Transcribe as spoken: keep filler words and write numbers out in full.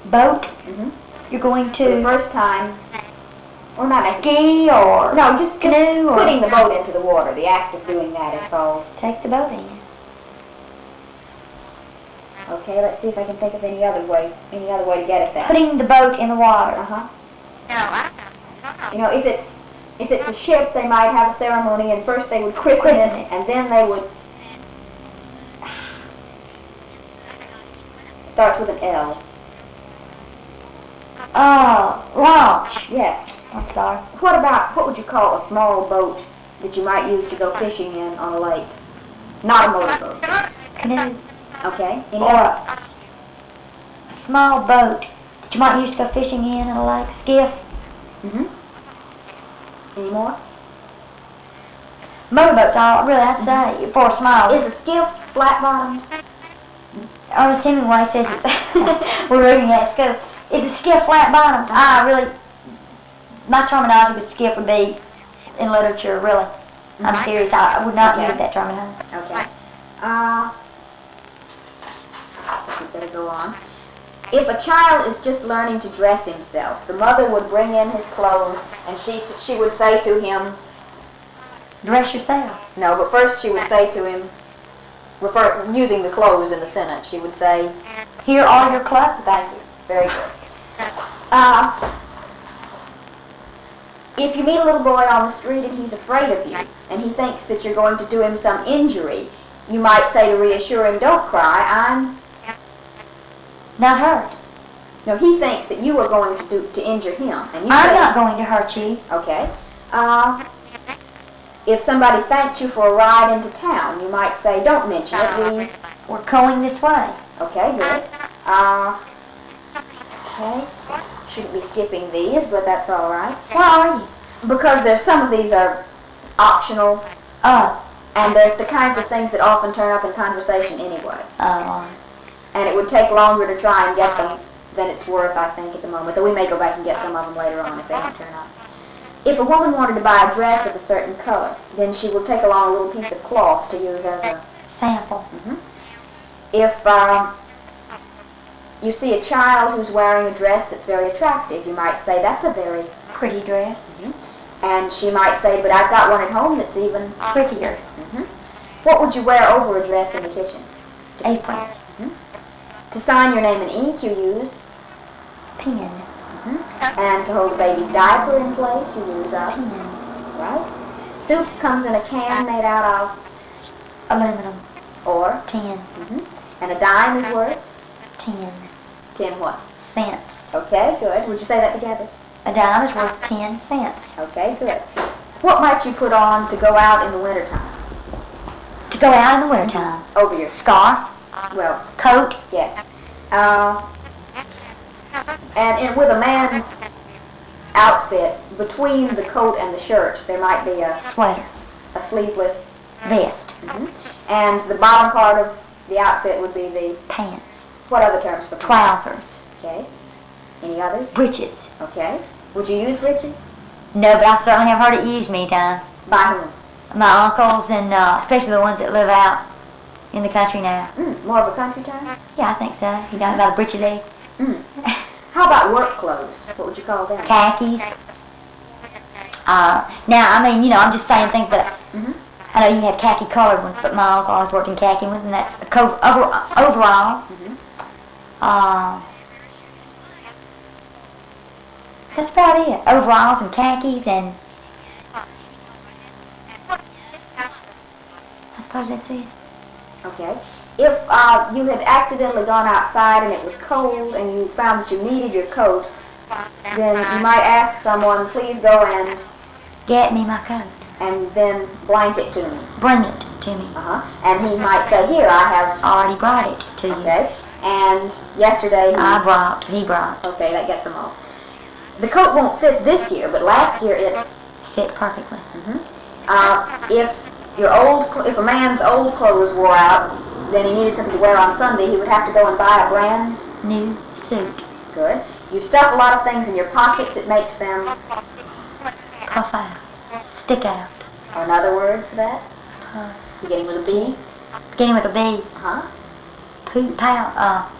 Boat? Mm-hmm. You're going For the to first time, or not ski or no, just, just canoe or putting the boat into the water. The act of doing that is called. take the boat in. Okay, let's see if I can think of any other way, any other way to get at that. Putting the boat in the water. Uh huh. You know, if it's if it's a ship, they might have a ceremony, and first they would christen, Christen it, it. and then they would. It starts with an L. Oh, launch. Yes. I'm sorry. What about, what would you call a small boat that you might use to go fishing in on a lake? Not a motorboat. Canoe. Okay. Any Or other? a small boat that you might use to go fishing in in a lake. Skiff. Mm-hmm. Any more? Motorboats, all really, I'd say, for a small. Is a skiff flat bottomed? Ernest Hemingway says it's, we're reading at school. Is a skiff flat bottomed? I really, my terminology with skiff would be, in literature, really. I'm serious, I would not Okay. use that terminology. Okay. Uh, we better go on. If a child is just learning to dress himself, the mother would bring in his clothes, and she she would say to him, Dress yourself. no, but first she would say to him, refer using the clothes in the sentence, she would say, Here are your clothes. thank you, very good. Uh, if you meet a little boy on the street and he's afraid of you, and he thinks that you're going to do him some injury, you might say to reassure him, don't cry, I'm... Not hurt. No, he thinks that you are going to do to injure him, and you I'm say, not going to hurt you. okay. Uh, if somebody thanked you for a ride into town, you might say, don't mention it, we... We're going this way. Okay, good. Uh, okay. Shouldn't be skipping these, but that's all right. Why are you? Because there's some of these are optional, Oh, and they're the kinds of things that often turn up in conversation anyway. oh. And it would take longer to try and get them than it's worth, I think, at the moment. Though we may go back and get some of them later on if they don't turn up. If a woman wanted to buy a dress of a certain color, then she would take along a little piece of cloth to use as a... Sample. Mm-hmm. If um, you see a child who's wearing a dress that's very attractive, you might say, that's a very... Pretty dress. Mm-hmm. And she might say, but I've got one at home that's even... Prettier. Mm-hmm. What would you wear over a dress in the kitchen? Apron. Mm-hmm. To sign your name in ink, you use... Pen. Mm-hmm. And to hold a baby's diaper in place, you use a... Pen. Right? Soup comes in a can made out of... Aluminum. Or... Ten. Mm-hmm. And a dime is worth... Ten. Ten what? Cents. Okay, good. Would you say that together? A dime is worth ten cents. Okay, good. What might you put on to go out in the wintertime? To go out in the wintertime. Over your... Scarf. Well, Coat. yes. Uh, and, and with a man's outfit, between the coat and the shirt, there might be a, Sweater. a sleeveless... Vest. Mm-hmm. And the bottom part of the outfit would be the... Pants. What other terms for pants? Trousers. Okay. Any others? Breeches. Okay. Would you use breeches? No, but I certainly have heard it used many times. By whom? My uncles and uh, especially the ones that live out in the country now. Mm, more of a country term? Yeah, I think so. You know about a breechy leg. Mm. How about work clothes? What would you call them? Khakis. Uh, now, I mean, you know, I'm just saying things that... Mm-hmm. I know you had khaki colored ones, but my uncle always worked in khaki ones, and that's co- over, overalls. Mm-hmm. Uh, that's about it. Overalls and khakis, and I suppose that's it. Okay. If uh, you had accidentally gone outside and it was cold and you found that you needed your coat, then you might ask someone, please go and... Get me my coat. And then blanket to me. Bring it to me. Uh-huh. And he might say, here, I have... Already brought it to you. Okay. And yesterday he... I brought. He brought. Okay, that gets them all. The coat won't fit this year, but last year it... Fit perfectly. Mm-hmm. Uh, if your old, cl- if a man's old clothes wore out, then he needed something to wear on Sunday, he would have to go and buy a brand new suit. Good. You stuff a lot of things in your pockets, it makes them... Puff out. Stick out. Or another word for that? Uh, Beginning with a B? beginning with a B. Uh-huh. Poop, pow, uh,